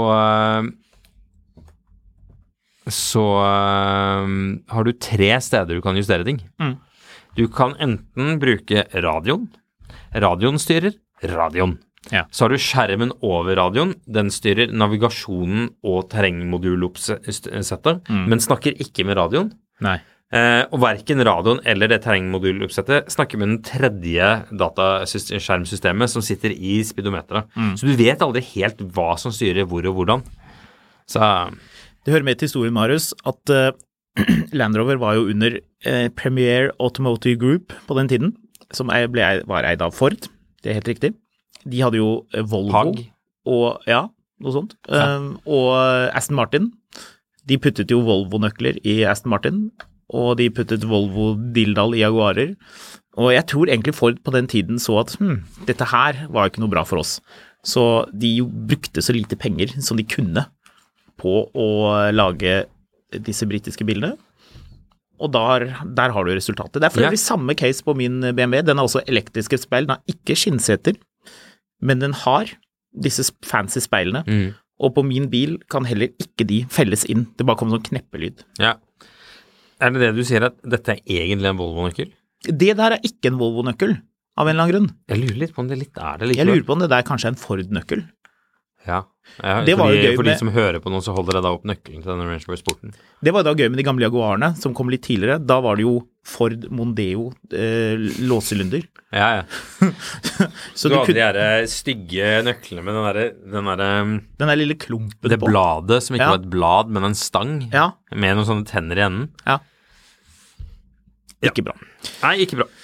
har du 3 steder du kan justere ting. Du kan enten bruke radioen, Radioen styrer radioen. Ja. Så har du skjermen over radioen, den styrer navigasjonen og terrengmoduloppsettet, men snakker ikke med radioen. Nei. Og hverken radioen eller det terrengmoduloppsettet snakker med den tredje dataskjermsystemet som sitter i speedometeret. Så du vet aldri helt hva som styrer hvor og hvordan. Så det hører med til historien, Marius, at Land Rover var jo under Premier Automotive Group på den tiden, som var eid av Ford, det er helt riktig. De hadde jo Volvo, Hag. og ja, noe sånt, og Aston Martin. De puttet jo Volvo-nøkler i Aston Martin, og de puttet Volvo Dildal i Jaguarer. Og jeg tror egentlig Ford på den tiden så at dette her var ikke noe bra for oss. Så de brukte så lite penger som de kunne på å lage disse britiske bilene. Og der har du resultatet. Det er for øvrig samme case på min BMW. Den har også elektriske speil, den har ikke skinnseter, men den har disse fancy speilene. Og på min bil kan heller ikke de felles inn. Det bare kommer sånn kneppelyd. Ja. Er det du sier at dette er egentlig en Volvo-nøkkel? Det der er ikke en Volvo-nøkkel, av en eller annen grunn. Jeg lurer litt på om det er det likevel. Jeg lurer på om det der kanskje er en Ford-nøkkel. Ja. Det var jo gøy for de som hører på noen, så holder jeg da opp nøkkelen til denne Range Rover Sporten. Det var jo da gøy med de gamle Jaguarene, som kom litt tidligere. Da var det jo Ford Mondeo låselynder. Ja. Så du hadde de stygge nøklene med den der lille klumpen det på. Det bladet som ikke var et blad, men en stang. Ja. Med noen sånne tenner i enden. Ja. Ikke bra. Nei, ikke bra.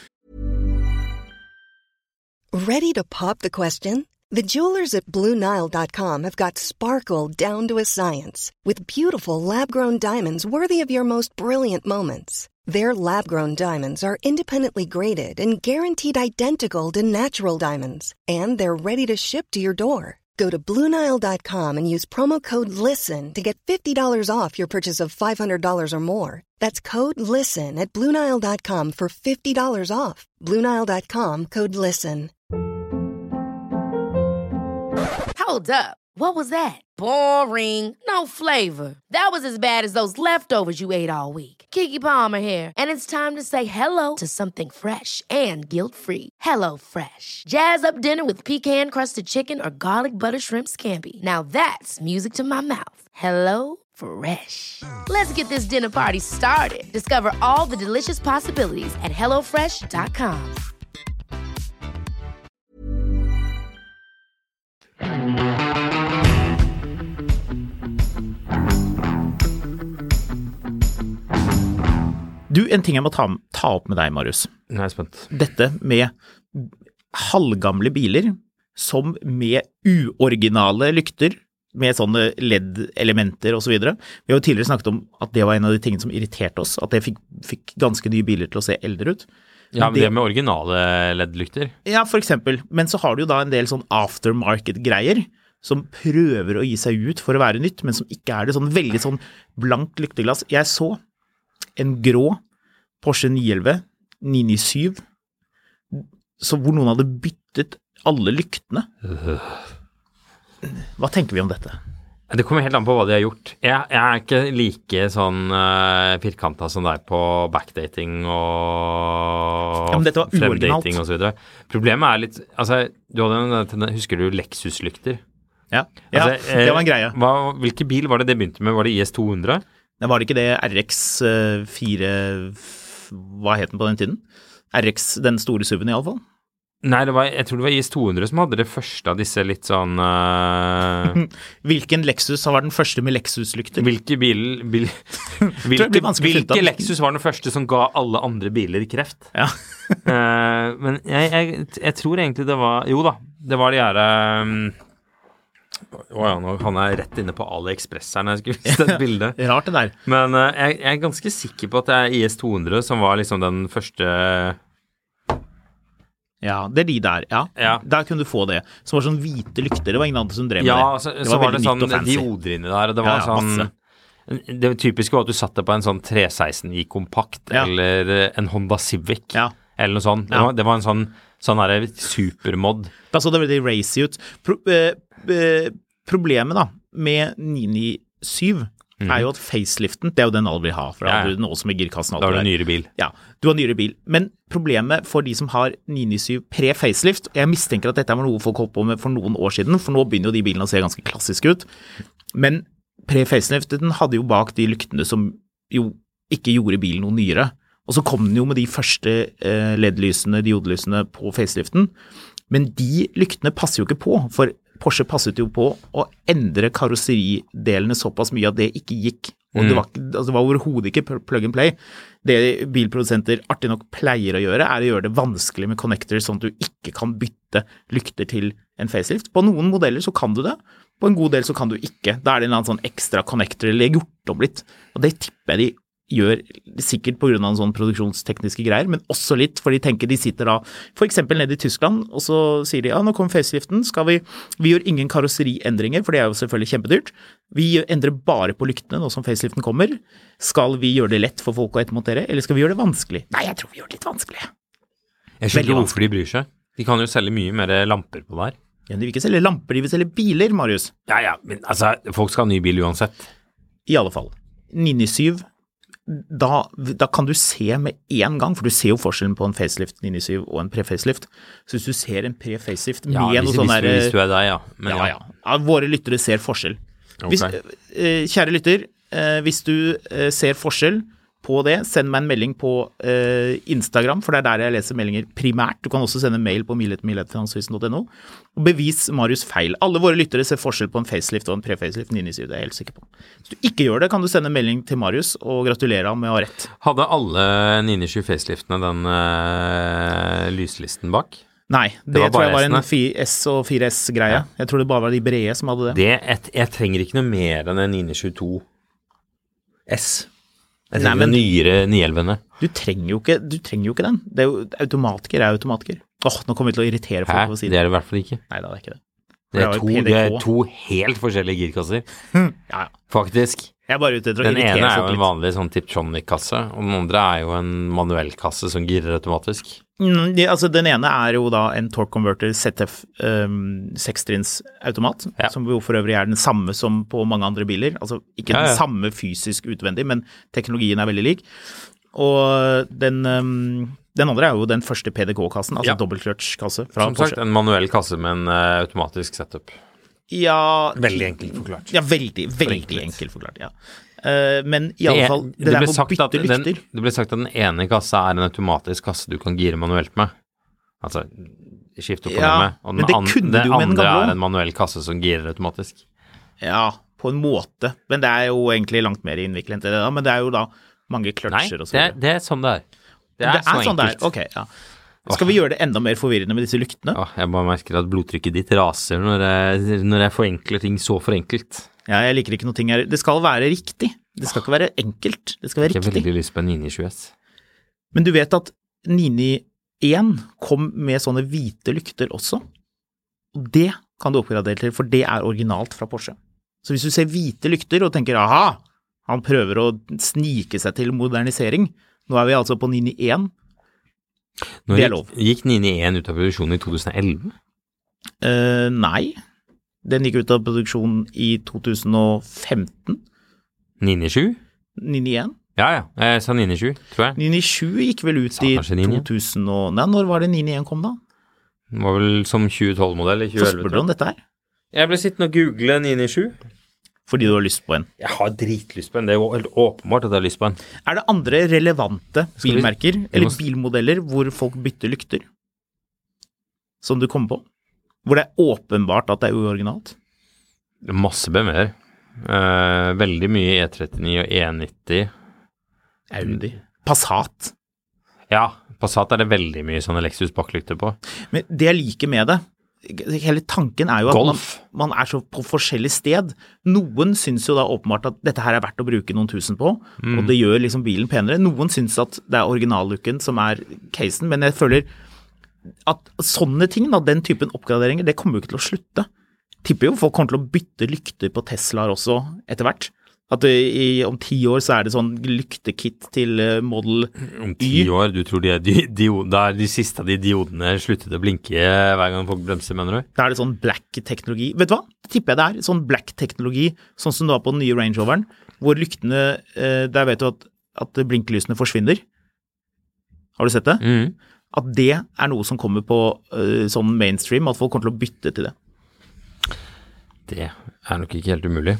Ready to pop the question? The jewelers at BlueNile.com have got sparkle down to a science with beautiful lab-grown diamonds worthy of your most brilliant moments. Their lab-grown diamonds are independently graded and guaranteed identical to natural diamonds, and they're ready to ship to your door. Go to BlueNile.com and use promo code LISTEN to get $50 off your purchase of $500 or more. That's code LISTEN at BlueNile.com for $50 off. BlueNile.com, code LISTEN. Hold up. What was that? Boring. No flavor. That was as bad as those leftovers you ate all week. Keke Palmer here, and it's time to say hello to something fresh and guilt-free. Hello Fresh. Jazz up dinner with pecan-crusted chicken or garlic butter shrimp scampi. Now that's music to my mouth. Hello Fresh. Let's get this dinner party started. Discover all the delicious possibilities at HelloFresh.com. Du, en ting jeg må ta opp med deg, Marius. Nå er jeg spent. Dette med halvgamle biler som med uoriginale lykter, med sånne LED-elementer og så videre. Vi har jo tidligere snakket om at det var en av de tingene som irriterte oss, at det fikk ganske nye biler til å se eldre ut. Ja, men det med originale LED-lykter. Ja, for eksempel. Men så har du jo da en del sånn aftermarket-greier som prøver å gi seg ut for å være nytt, men som ikke er det. Sånn veldig sånn blankt lykteglass. Jeg så en grå Porsche 911 997, så hvor noen hadde byttet alle lyktene. Hva tenker vi om dette? Det kommer helt an på hva de har gjort. Jeg er ikke like sånn firkantet som deg på backdating og fremdating og så videre. Problemet er litt, altså, husker du Lexus-lykter? Ja, det var en greie. Hvilken bil var det begynte med? Var det IS 200? Det var det ikke det RX4, hva het den på den tiden? RX, den store SUV-en i alle fall. Nei, jeg tror det var IS 200 som hadde det første av disse litt sånn Hvilken Lexus var den første med Lexus-lykter? Hvilke Lexus var den første som ga alle andre biler kreft? Ja. Men jeg tror egentlig det var, jo da, det var de her nå han er rett inne på AliExpress her når jeg skulle vise et bilde. Rart det der. Men jeg er ganske sikker på at det er IS 200 som var liksom den første. Ja, det er de der, ja. Der kunne du få det. Som var sånn hvite lykter, det var ingen andre som drev med det. Ja, så var det sånn dioder inni der, og det var sånn. Det typiske var at du satte på en sånn 316i kompakt, eller en Honda Civic, eller noe sånt. Det var en sånn her supermod. Da så det veldig racy ut. Problemet da, med 997 er jo at faceliften, det er jo den alle vil ha, for da har du den også med girkassen. Da har du nyere bil. Ja, du har nyere bil. Men problemet for de som har 997 pre-facelift, jeg mistenker at dette var noe folk holdt på med for noen år siden, for nå begynner jo de bilene å se ganske klassiske ut. Men pre-facelift, den hadde jo bak de lyktene som jo ikke gjorde bilen noe nyere. Og så kom den jo med de første LED-lysene, diodelysene på faceliften. Men de lyktene passer jo ikke på, for Porsche passet jo på å endre karosseridelene såpass mye at det ikke gikk. Og det var overhodet ikke plug and play. Det bilprodusenter artig nok pleier å gjøre, er å gjøre det vanskelig med connectors, sånn at du ikke kan bytte lykter til en facelift. På noen modeller så kan du det, på en god del så kan du ikke. Da er det en annen sånn ekstra connector eller gjort opp litt. Og det tipper jeg de gjør sikkert på grunn av en sånn produksjonstekniske greier, men også litt, for de tenker de sitter da for eksempel nede i Tyskland, og så sier de, ja, nå kommer faceliften, vi gjør ingen karosseriendringer, for det er jo selvfølgelig kjempedyrt, vi endrer bare på lyktene nå som faceliften kommer, skal vi gjøre det lett for folk å ettermontere, eller skal vi gjøre det vanskelig? Nei, jeg tror vi gjør det litt vanskelig. Jeg skjønner hvorfor de bryr seg. De kan jo selge mye mer lamper på der. Ja, de vil ikke selge lamper, de vil selge biler, Marius. Ja, men altså, folk skal ha ny bil uansett. I alle fall. 997, da kan du se med en gang, for du ser jo forskjellen på en facelift 997 og en pre-facelift. Så hvis du ser en pre-facelift med noe sånn der... Hvis du er deg, ja. Men ja. Våre lyttere ser forskjell. Okay. Kjære lytter, hvis du ser forskjell på det, send meg en melding på Instagram, for det er der jeg leser meldinger primært. Du kan også sende mail på milet@finansvisen.no og bevis Marius feil. Alle våre lyttere ser forskjell på en facelift og en pre-facelift 997, det er jeg helt sikker på. Hvis du ikke gjør det, kan du sende en melding til Marius og gratulere ham med å ha rett. Hadde alle 997 faceliftene den lyslisten bak? Nei, det tror jeg var en 4S og 4S-greie. Ja. Jeg tror det bare var de brede som hadde det. Jeg trenger ikke noe mer enn en 922 S. Nei, men nyere 911. Du trenger jo ikke den. Det er jo automatiker. Nå kommer vi til å irritere folk på siden. Det er det i hvert fall ikke. Nei, det er ikke det. Det er to helt forskjellige girkasser. Ja. Faktisk. Jeg er bare ute etter å irritere folk litt. Den ene er jo en vanlig sånn Tiptronic-kasse, og den andre er jo en manuell kasse som girer automatisk. Den ene er jo da en torque converter ZF 6-trinns automat, som jo for øvrig er den samme som på mange andre biler. Altså ikke den samme fysisk utvendig, men teknologien er veldig lik. Og den andre er jo den første PDK-kassen, altså dobbeltkløtsj-kasse fra Porsche. Som sagt, en manuell kasse med en automatisk setup. Ja. Veldig enkelt forklart. Ja, veldig enkelt forklart, ja. Men i alle fall, det der med å bytte lykter. Det ble sagt at den ene kassa er en automatisk kasse du kan gire manuelt med. Altså, skifte opp og ned med. Og den andre er en manuell kasse som girer automatisk. Ja, på en måte. Men det er jo egentlig langt mer innviklet enn det da. Men det er jo da mange kløtsjer og så videre. Nei, det er sånn det er. Det er så sånn enkelt. Ok, ja. Skal vi gjøre det enda mer forvirrende med disse lyktene? Jeg bare merker at blodtrykket ditt raser når jeg forenkler ting så forenkelt. Ja, jeg liker ikke noe ting her. Det skal være riktig. Det skal ikke være enkelt. Det skal være riktig. Jeg har veldig lyst på en 997S. Men du vet at 991 kom med sånne hvite lykter også. Og det kan du oppgradere til, for det er originalt fra Porsche. Så hvis du ser hvite lykter og tenker, aha, han prøver å snike seg til modernisering. Nå er vi altså på 991. Det er lov. Gikk 991 ut av produksjonen i 2011? Nei. Den gikk ut av produksjonen i 2015. 997? 991? Ja, jeg sa 997, tror jeg. 997 gikk vel ut i 2000 og... Nei, når var det 991 kom da? Det var vel som 2012-modell i 2011. Så spør du om dette her? Jeg ble sittende og google 997. Fordi du har lyst på en? Jeg har dritlyst på en, det er jo helt åpenbart at jeg har lyst på en. Er det andre relevante bilmerker, eller bilmodeller, hvor folk bytter lykter? Som du kommer på? Hvor det er åpenbart at det er uoriginalt? Masse BMW-er. Veldig mye E39 og E90. Audi. Passat. Ja, Passat er det veldig mye sånne Lexus baklykter på. Men det jeg liker med det, hele tanken er jo at man er så på forskjellig sted. Noen synes jo da åpenbart at dette her er verdt å bruke noen tusen på, og det gjør liksom bilen penere. Noen synes at det er originallooken som er casen, men jeg føler at sånne ting, da, den typen oppgraderinger, det kommer jo ikke til å slutte. Tipper jo folk kommer til å bytte lykter på Teslaer også etter hvert. At om 10 år så det sånn lyktekit til Model Om 10 år, du tror da de siste av de diodene sluttet å blinke hver gang folk bremser, mener du? Da det sånn black-teknologi. Vet du hva? Det tipper jeg sånn black-teknologi, sånn som du har på den nye Range Roveren, hvor lyktene, der vet du at blinklysene forsvinner. Har du sett det? At det noe som kommer på sånn mainstream, at folk kommer til å bytte til det. Det nok ikke helt umulig.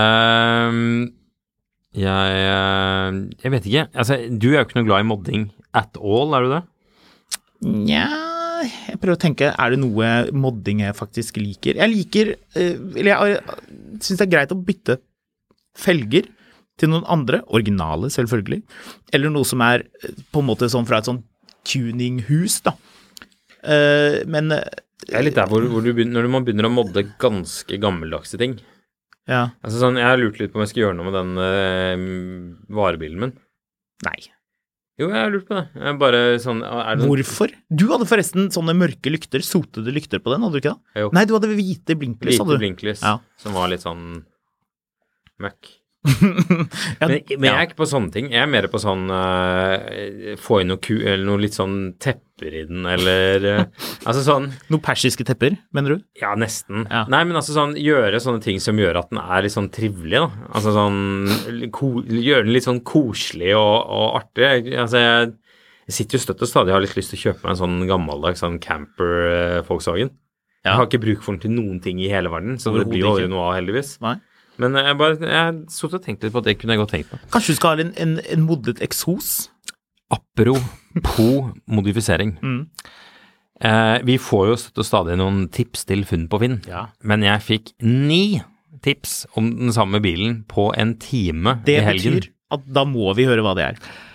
Jeg vet ikke. Altså, du jo ikke noe glad i modding at all, du det? Nja, jeg prøver å tenke, det noe modding jeg faktisk liker? Jeg liker, eller jeg synes det greit å bytte felger til noen andre, originale selvfølgelig, eller noe som på en måte sånn fra et sånn tuninghus da. Men det litt der hvor når man begynner å modde ganske gammeldagse ting. Ja. Altså sånn, jeg har lurt litt på om jeg skal gjøre noe med den varebilen min. Nei. Jo, jeg har lurt på det. Jeg bare sånn, Hvorfor? Du hadde forresten sånne mørke lykter, sotede lykter på den, hadde du ikke det? Jo. Nei, du hadde hvite blinklys, hadde du? Hvite blinklys, som var litt sånn møkk. Ja, men jeg ikke på sånne ting. Jeg mer på sånn få inn noe litt sånn tepper i den, eller altså sånn noe persiske tepper, mener du? Ja, nesten. Ja. Nei, men altså sånn gjøre sånne ting som gjør at den litt sånn trivelig, da. Altså sånn gjøre den litt sånn koselig og artig. Altså jeg sitter jo støtt og stadig har litt lyst til å kjøpe meg en sånn gammeldags sånn camper Volkswagen. Jeg har ikke bruk for den til noen ting i hele verden, så det blir jo aldri noe av, heldigvis. Nei. Men jeg så tenkte litt på at det kunne jeg godt tenkt på. Kanskje du skal ha en moddet eksos? Apropos modifisering. Vi får jo støtt og stadig noen tips til funn på Finn. Ja. Men jeg fikk 9 tips om den samme bilen på en time i helgen. Det betyr at da må vi høre hva det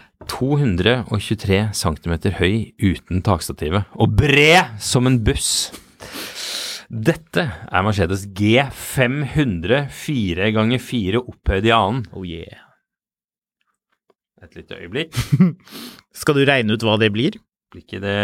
223 centimeter høy uten takstativet. Og bred som en buss. Dette Mercedes G500 4x4 opphøyd i annen. Oh yeah. Et lite øyeblikk. Skal du regne ut hva det blir? Blir ikke det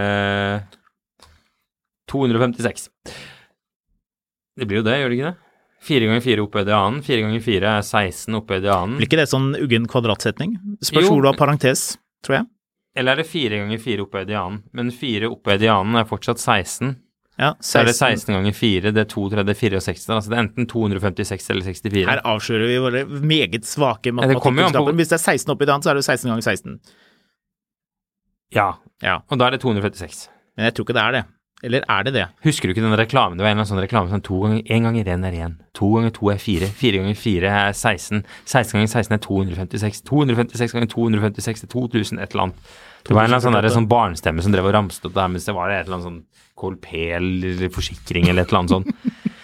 256. Det blir jo det, gjør det ikke det? 4x4 opphøyd i annen. 4x4 16 opphøyd i annen. Blir ikke det sånn uggen kvadratsetning? Spørs hvor du har parentes, tror jeg. Eller det 4x4 opphøyd i annen? Men 4 opphøyd i annen fortsatt 16. Ja, 16. Så det 16 ganger 4, det 2, 3, 64, altså det enten 256 eller 64. Her avslører vi våre meget svake matematikkkunnskaper. Hvis det 16 oppi den, så det 16 ganger 16. Ja, og da det 256. Men jeg tror ikke det det. Eller det det? Husker du ikke den reklamen? Det var en eller annen sånn reklame sånn 1 ganger 1 1, 2 ganger 2 4, 4 ganger 4 16, 16 ganger 16 256, 256 ganger 256 2000, et eller annet. Det var en eller annen sånn barnestemme som drev og ramste opp der, mens det var et eller annet sånn KLP eller forsikring eller et eller annet sånn.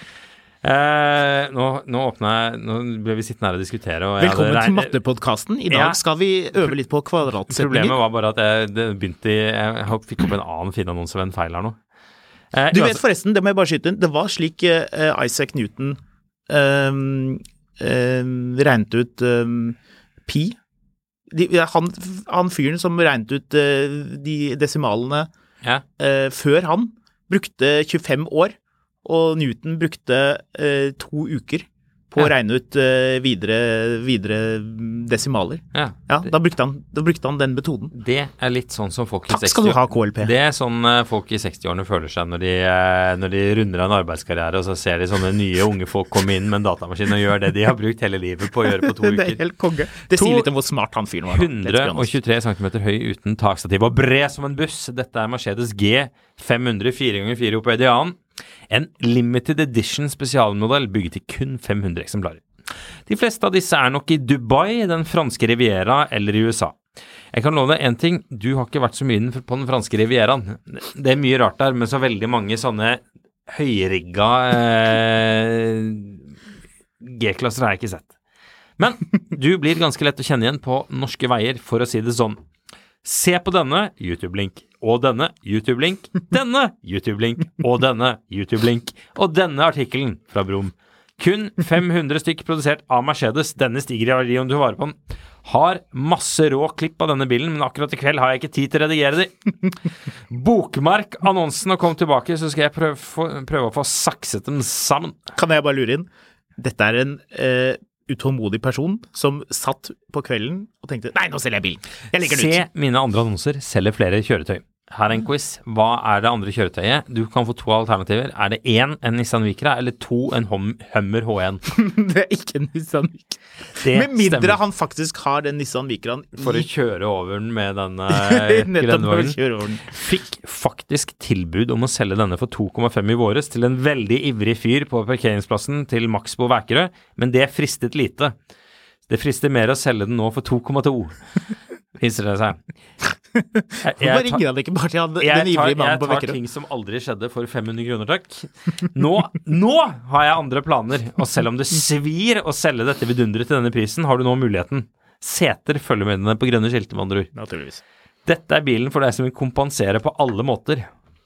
Nå ble vi sittende her og diskutere. Og velkommen til mattepodcasten. I dag skal vi øve litt på kvadratsetninger. Problemet var bare at jeg fikk opp en annen Finn-annonse ved en feil her nå. Du vet forresten, det må jeg bare skyte inn, det var slik Isaac Newton regnet ut pi. Han fyren som regnet ut de desimalene før han brukte 25 år, og Newton brukte 2 uker på å regne ut videre desimaler. Ja, da brukte han den metoden. Det litt sånn som folk i 60 år. Takk skal du ha, KLP. Det sånn folk i 60-årene føler seg når de runder av en arbeidskarriere, og så ser de sånne nye unge folk komme inn med en datamaskin og gjøre det de har brukt hele livet på å gjøre på 2 uker. Det helt konge. Det sier litt om hvor smart han fyren var. 123 cm høy uten takstativ og bred som en buss. Dette Mercedes G500 4x4 opphøyd i annen. En limited edition spesialmodell bygget i kun 500 eksemplarer. De fleste av disse nok i Dubai, den franske riviera eller i USA. Jeg kan love deg en ting, du har ikke vært så mye på den franske rivieraen. Det mye rart der, men så veldig mange sånne høyrigga G-klasser har jeg ikke sett. Men du blir ganske lett å kjenne igjen på norske veier, for å si det sånn. Se på denne YouTube-link, og denne YouTube-link, denne YouTube-link, og denne YouTube-link, og denne artikkelen fra Brom. Kun 500 stykk produsert av Mercedes. Denne stiger i verdi om du varer på den. Har masse rå klipp av denne bilen, men akkurat i kveld har jeg ikke tid til å redigere de. Bokmerk annonsen og kom tilbake, så skal jeg prøve å få sakset dem sammen. Kan jeg bare lure inn? Dette en utålmodig person som satt på kvelden og tenkte, nei, nå selger jeg bilen. Jeg legger den ut. Se mine andre annonser, selger flere kjøretøy. Her er en quiz. Hva er det andre kjøretøyet? Du kan få 2 alternativer. Er det 1, en Nissan Micra, eller 2, en Hummer H1? Det er ikke en Nissan Micra. Med mindre han faktisk har den Nissan Micraen for å kjøre over den med denne gelendervognen. Fikk faktisk tilbud om å selge denne for 2,5 i våres til en veldig ivrig fyr på parkeringsplassen til Maxbo Vækerø, men det fristet lite. Det frister mer å selge den nå for 2,2. Viser det seg. Hvorfor ringer han ikke bare til den ivrige mannen på Vækerø? Jeg tar ting som aldri skjedde for 500 kroner, takk. Nå har jeg andre planer, og selv om det svir å selge dette vidunderet til denne prisen, har du nå muligheten. Seter følger med denne på grønne skilte, med andre ord. Naturligvis. Dette er bilen for deg som vil kompensere på alle måter.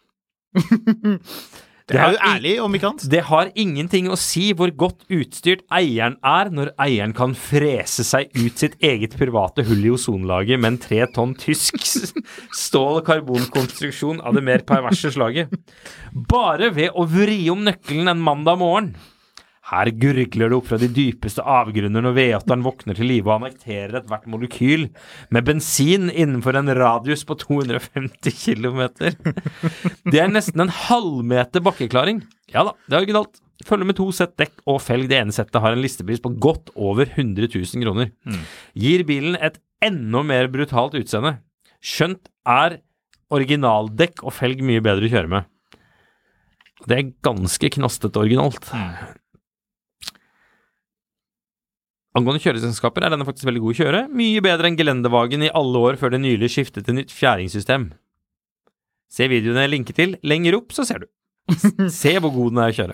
Det er jo ærlig, om ikke annet. Det har ingenting å si hvor godt utstyrt eieren er når eieren kan frese seg ut sitt eget private hull i ozonlaget med en 3 tonn tysk stål- og karbonkonstruksjon av det mer perverse slaget. Bare ved å vri om nøkkelen en mandag morgen. Her gurgler det opp fra de dypeste avgrunner når V8-eren våkner til live og annekterer et hvert molekyl med bensin innenfor en radius på 250 kilometer. Det er nesten en halvmeter bakkeklaring. Ja da, det er originalt. Følger med 2 sett dekk og felg. Det ene settet har en listepris på godt over 100 000 kroner. Gir bilen et enda mer brutalt utseende. Skjønt er originaldekk og felg mye bedre å kjøre med. Det er ganske knastete originalt. Angående kjøreselskaper er denne faktisk veldig god å kjøre. Mye bedre enn Gelendewagen i alle år før det nylig skiftet til nytt fjæringssystem. Se videoen jeg linker til. Lenger opp, så ser du. Se hvor god den er å kjøre.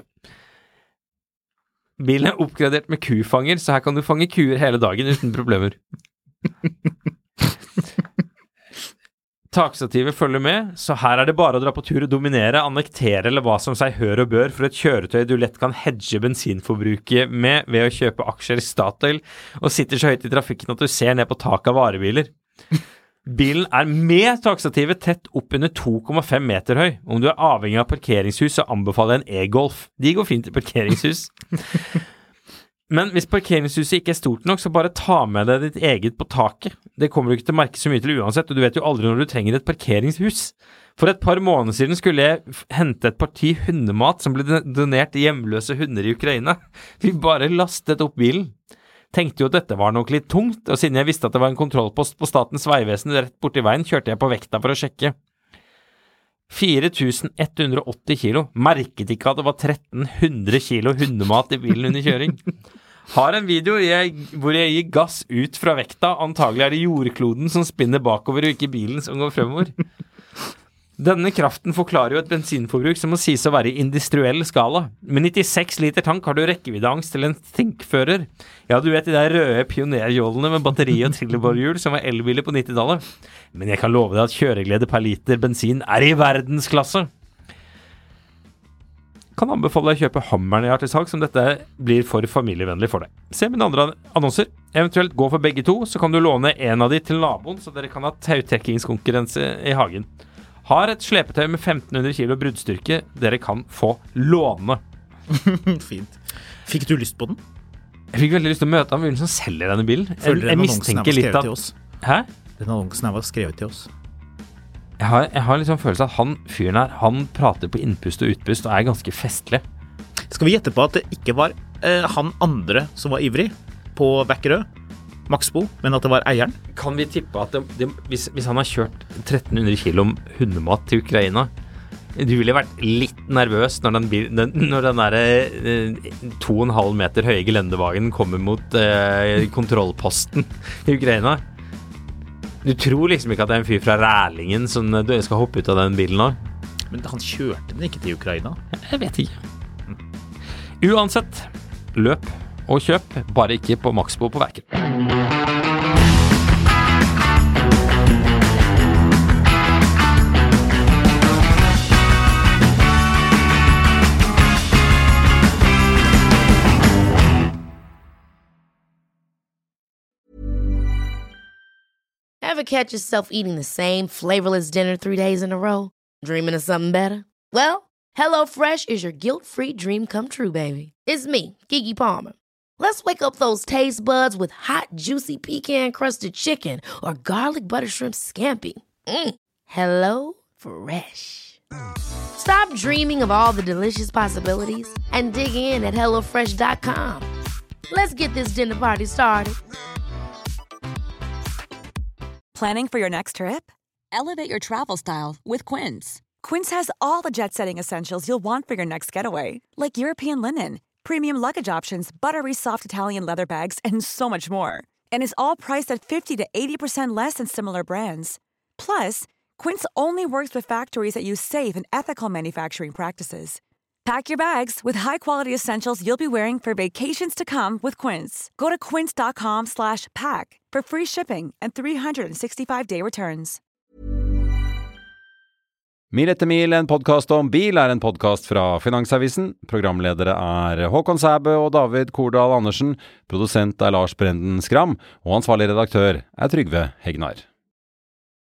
Bilen er oppgradert med kufanger, så her kan du fange kuer hele dagen uten problemer. Takstativet følger med, så her er det bare å dra på tur og dominere, annektere eller hva som seg hør og bør for et kjøretøy du lett kan hedge bensinforbruket med ved å kjøpe aksjer i Statoil og sitter så høyt i trafikken at du ser ned på taket av varebiler. Bilen er med takstativet tett opp under 2,5 meter høy. Om du er avhengig av parkeringshus, så anbefaler jeg en e-Golf. De går fint i parkeringshus. Men hvis parkeringshuset ikke er stort nok, så bare ta med deg ditt eget på taket. Det kommer du ikke til å merke så mye til uansett, og du vet jo aldri når du trenger et parkeringshus. For et par måneder siden skulle jeg hente et parti hundemat som ble donert til hjemløse hunder i Ukraina. Vi bare lastet opp bilen. Tenkte jo at dette var nok litt tungt, og siden jeg visste at det var en kontrollpost på Statens vegvesen rett borti veien, kjørte jeg på vekta for å sjekke. 4180 kilo. Merket ikke at det var 1300 kilo hundemat i bilen under kjøring. Har en video hvor jeg gir gass ut fra vekta. Antagelig er det jordkloden som spinner bakover og ikke bilen som går fremover. Denne kraften forklarer jo et bensinforbruk som må sies å være i industriell skala. Med 96 liter tank har du rekkeviddeangst til en Think-fører. Ja, du vet de der røde pionerjollene med batteri og trillebårhjul som var elbiler på 90-tallet. Men jeg kan love deg at kjøreglede per liter bensin er i verdensklasse. Kan anbefale deg å kjøpe Hummeren jeg har til salg, som dette blir for familievennlig for deg. Se mine andre annonser. Eventuelt gå for begge to, så kan du låne en av de til naboen, så dere kan ha tautrekkingskonkurranse i hagen. Har et slepetøy med 1500 kilo bruddstyrke dere kan få låne. Fint. Fikk du lyst på den? Jeg fikk veldig lyst til å møte han som selger denne bilen. Jeg mistenker litt at... Hæ? Den annonsen var skrevet til oss. Jeg har liksom følelse at han fyren her, han prater på innpust og utpust og er ganske festlig. Skal vi gjette på at det ikke var han andre som var ivrig på Vækerø? Maxbo, men at det var eieren? Kan vi tippe at hvis han har kjørt 1300 kilo hundemat til Ukraina, du ville vært litt nervøs når den der 2,5 meter høye gelendevagen kommer mot kontrollposten i Ukraina. Du tror liksom ikke at det er en fyr fra Rælingen som skal hoppe ut av den bilen nå? Men han kjørte den ikke til Ukraina? Jeg vet ikke. Uansett, løp og kjøp, bare ikke på Maxbo på Vækerø. Ever catch yourself eating the same flavorless dinner 3 days in a row? Dreaming of something better? Well, HelloFresh is your guilt-free dream come true, baby. It's me, Keke Palmer. Let's wake up those taste buds with hot, juicy pecan-crusted chicken or garlic butter shrimp scampi. Hello Fresh. Stop dreaming of all the delicious possibilities and dig in at HelloFresh.com. Let's get this dinner party started. Planning for your next trip? Elevate your travel style with Quince. Quince has all the jet-setting essentials you'll want for your next getaway, like European linen, premium luggage options, buttery soft Italian leather bags, and so much more. And is all priced at 50 to 80% less than similar brands. Plus, Quince only works with factories that use safe and ethical manufacturing practices. Pack your bags with high-quality essentials you'll be wearing for vacations to come with Quince. Go to quince.com/pack for free shipping and 365-day returns. Mil etter mil, en podcast om bil, en podcast fra Finansavisen. Programledere Håkon Sæbø og David Kordal Andersen. Produsent Lars Brenden Skram, og ansvarlig redaktør Trygve Hegnar.